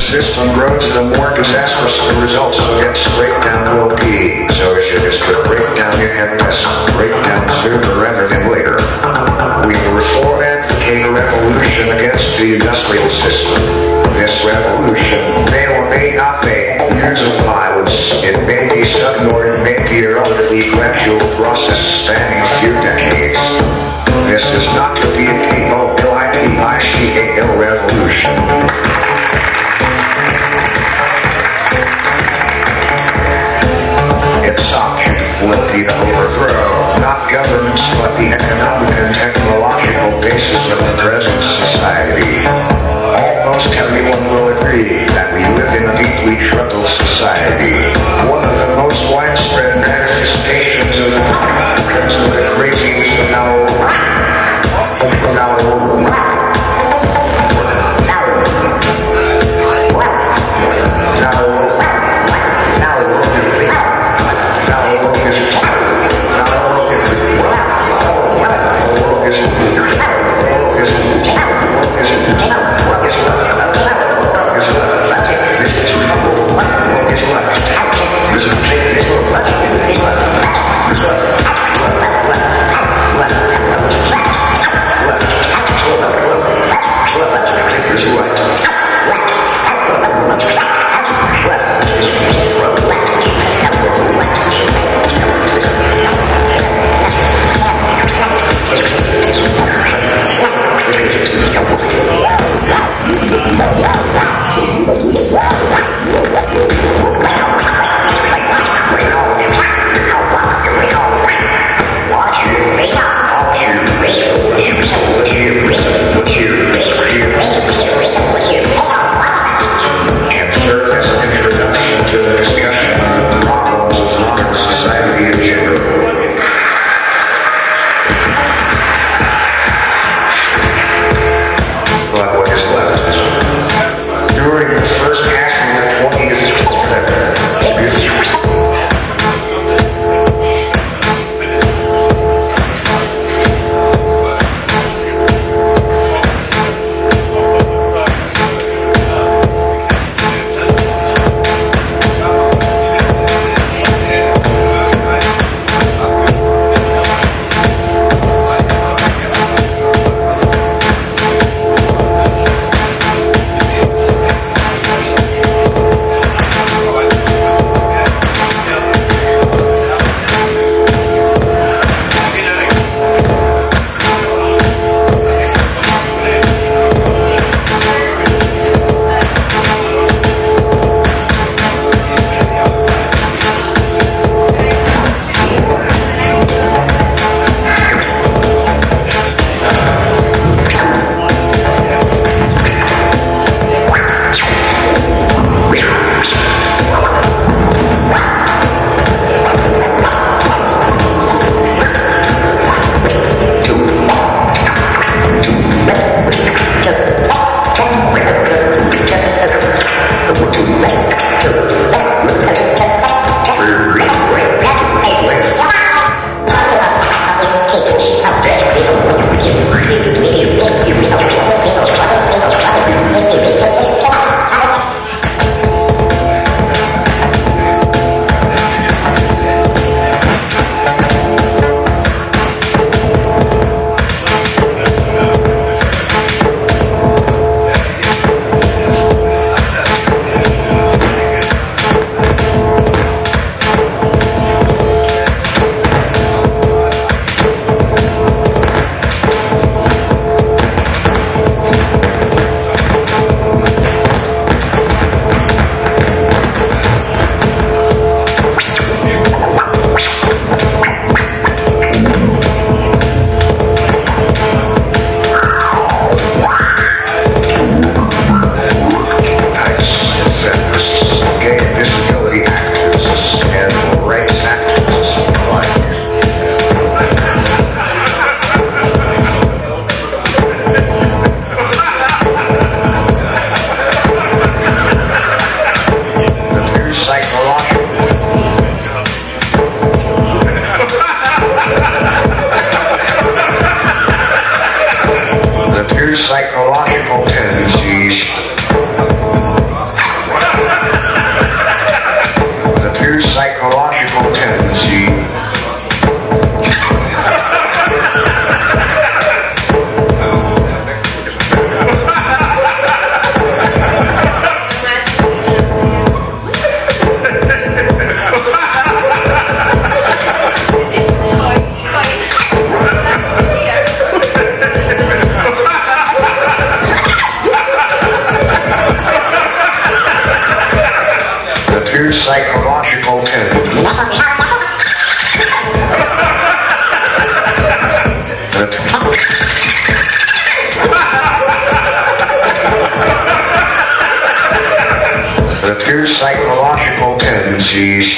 system grows, the more disastrous the results will get. Breakdown will be. Socialist will break down your emphasis, break down sooner rather than later. We therefore advocate a revolution against the industrial system. This revolution may or may not make years of violence. It may be sudden or it may be a relatively gradual process spanning a few decades. This is not to be a P-O-L-I-P-I-C-A-L revolution. Its object will be to overthrow not governments but the economic and technological basis of the present society. Almost everyone will agree that we live in a deeply troubled society. One of the most widespread tendencies.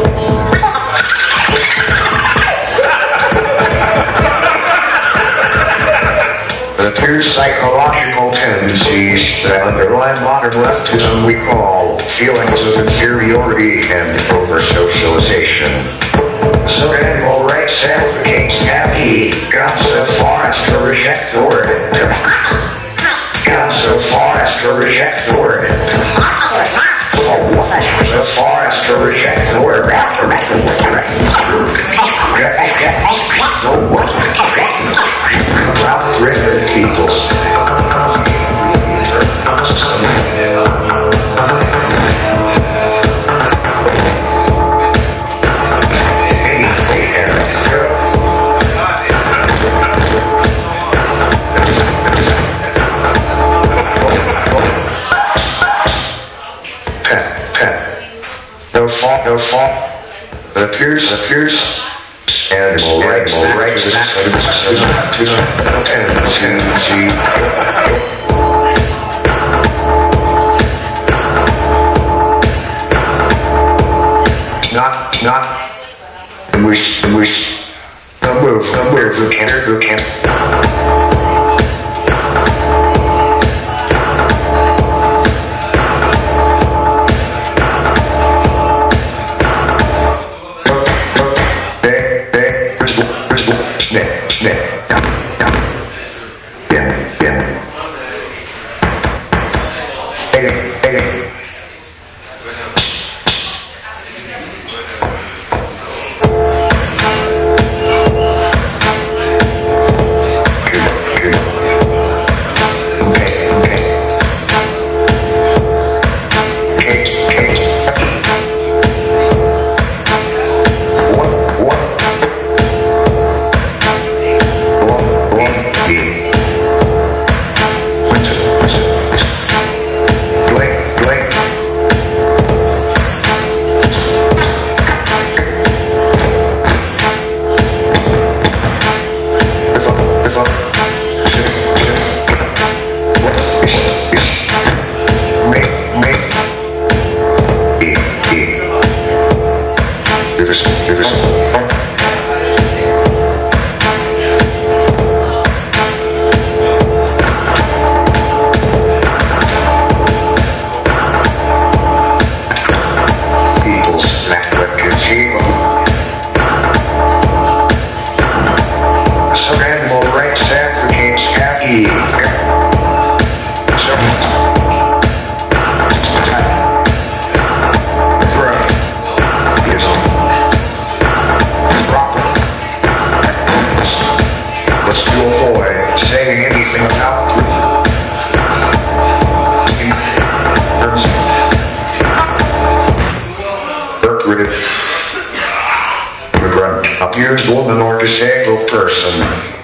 The two psychological tendencies that underlie modern leftism we call feelings of inferiority and over-socialization. So animal rights advocates have he gone so far as to reject the word. Gone so far as to reject the word. So far as to reject the word. About primitive peoples. No fault. Appears. Animal rights. Tendency. Not. We. Move. Who can't. Abused woman or disabled person.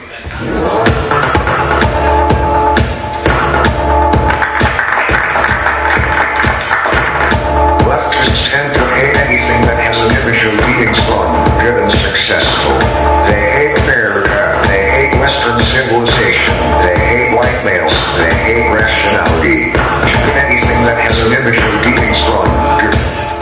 Leftists tend to hate anything that has an image of being strong, good, and successful. They hate America. They hate Western civilization. They hate white males. They hate rationality. Anything that has an image of being strong, good.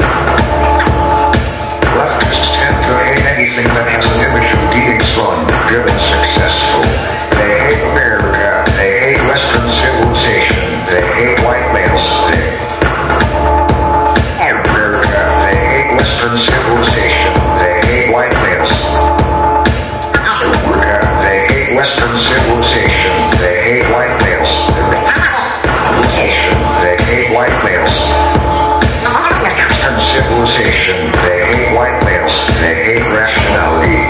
Leftists tend to hate anything that has an image of being strong, good, and successful. They hate America. They hate Western civilization. They hate white males. They hate America. They hate Western civilization. They hate white males. America. They hate Western civilization. They hate white males. They hate white males. Western civilization. They hate white males. They hate rationality.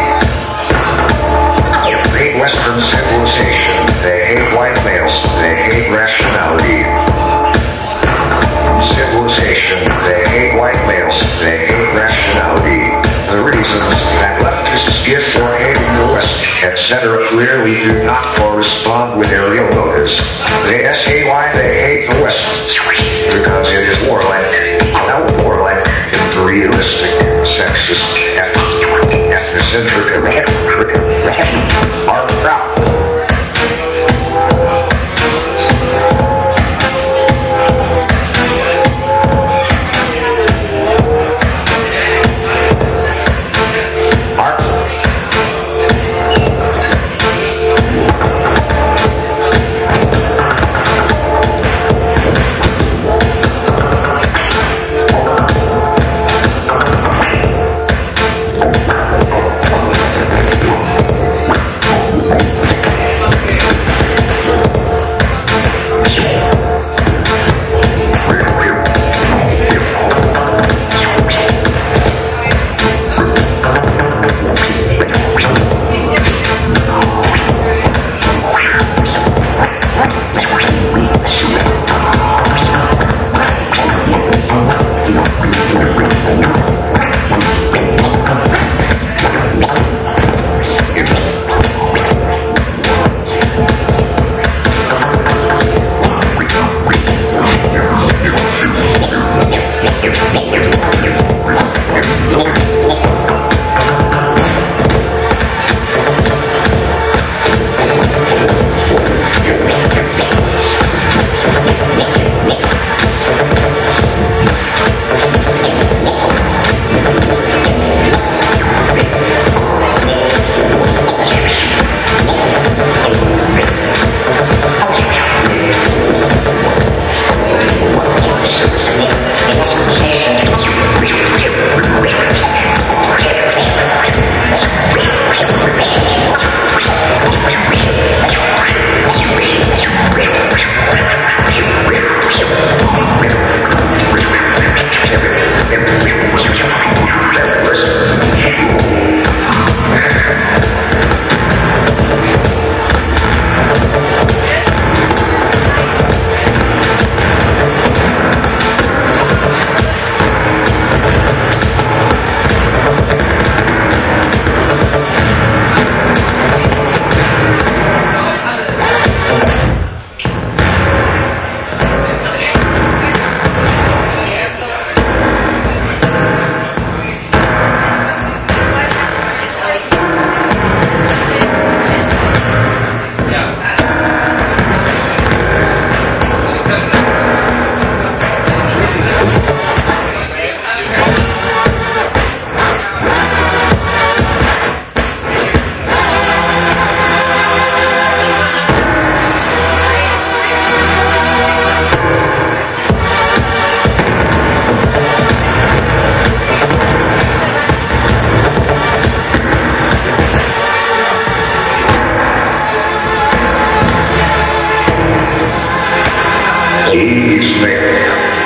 They hate Western civilization. They hate white males. They hate rationality. Civilization. They hate white males. They hate rationality. The reasons that leftists give for hating the West, etc., clearly do not correspond with their real motives. They say why they hate the West because it is warlike, imperialistic, sexist, ethnocentric, are proud. He's there.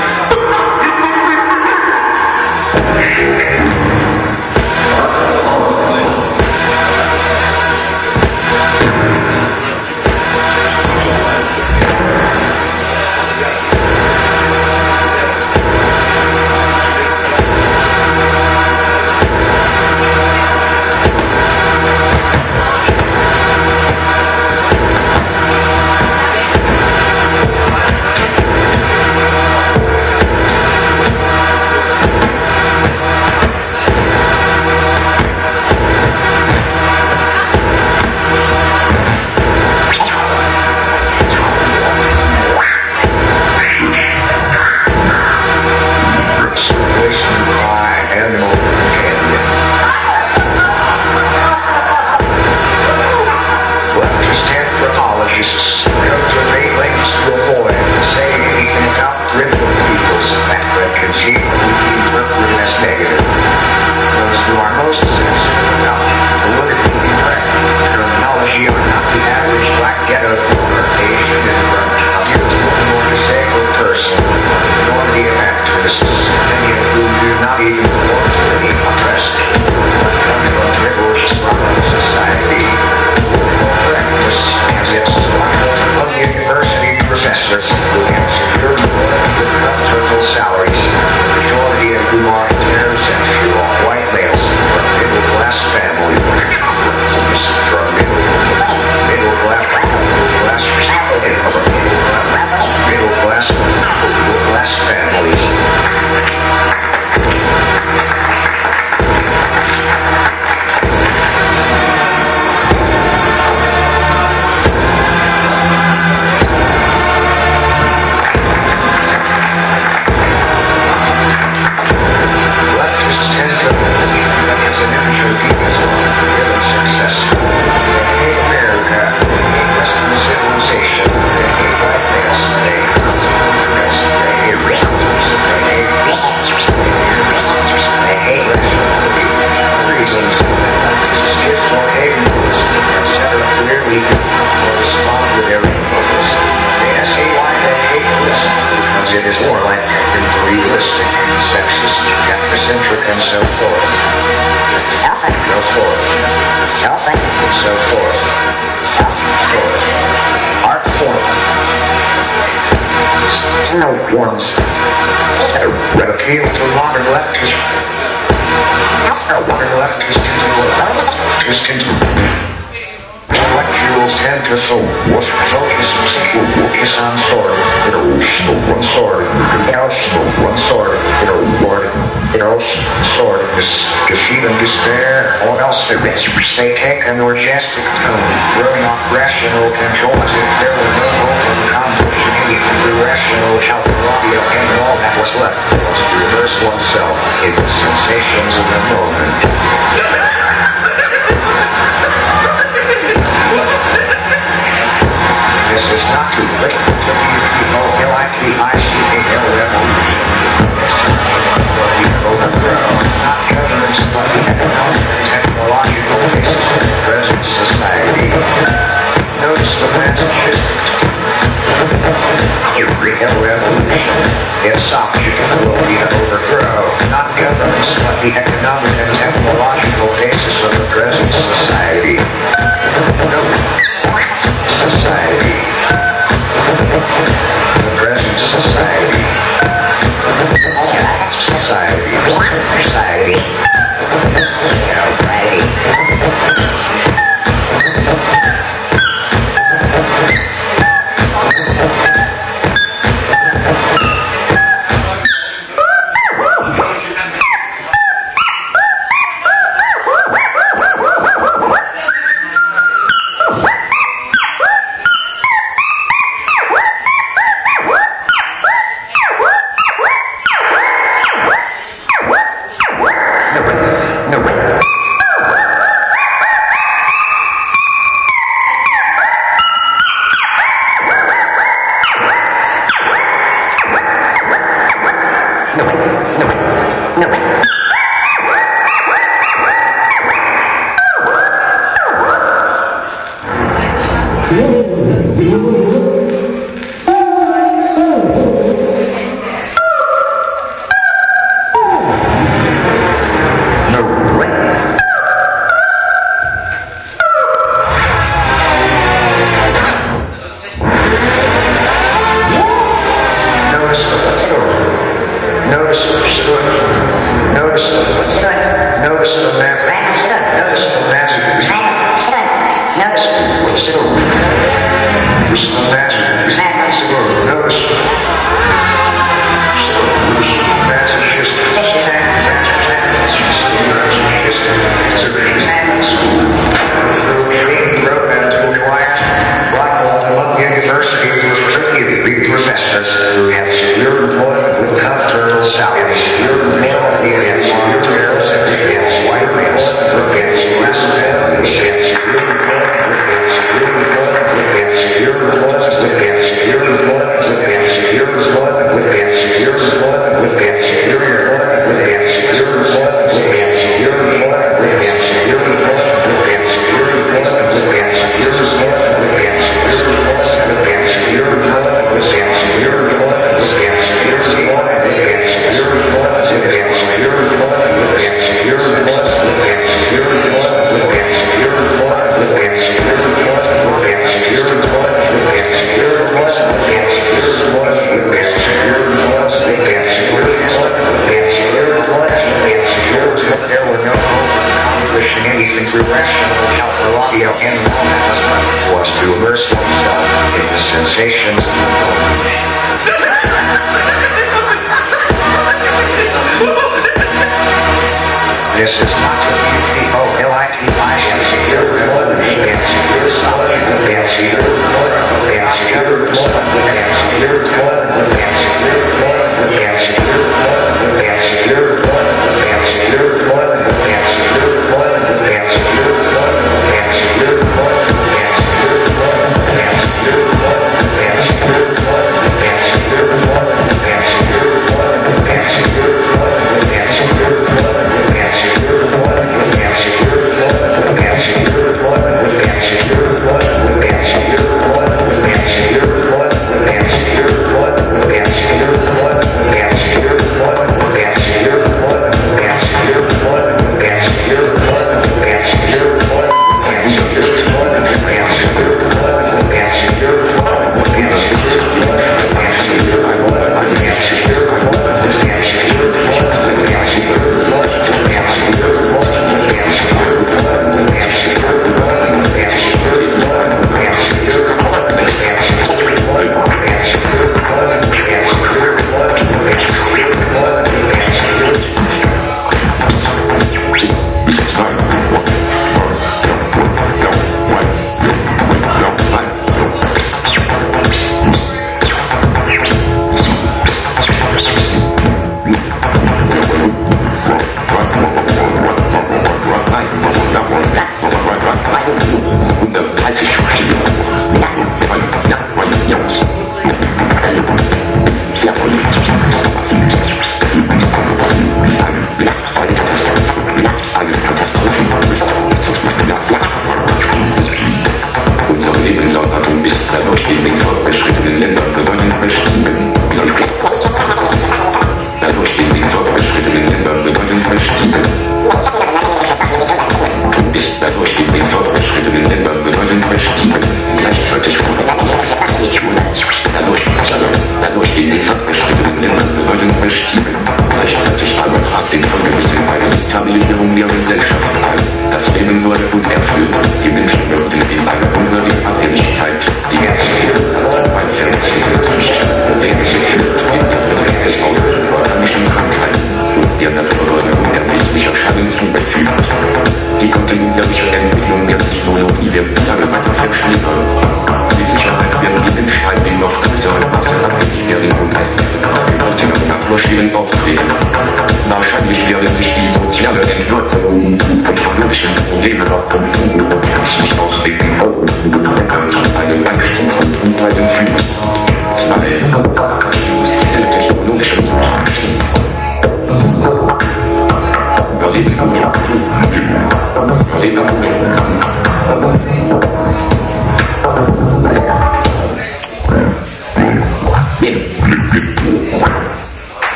They take a majestic tone, throwing off rational control as if there were no hope in composition, through rational calculation, and all that was left was to reverse oneself in the sensations of the moment. This is not too late to you people, L-I-T-I-C-A-L revolution. Not governments, but the economic and technological basis of the present society. Notice the Massachusetts. Every revolution, its object will be to overthrow not governments, but the economic and technological basis of the present society. Society. The present society. Society. Society. Notice the Notice the Notice the Notice the map. Notice the magic. Notice the magic. Notice professors who have secure employment with comfortable salaries, secure employment with secure girls, white males, less families, secure employment with secure employment with secure employment with secure employment with secure employment with secure employment with secure employment with secure employment with secure employment with secure employment with secure was to immerse himself in the sensations of the This is not the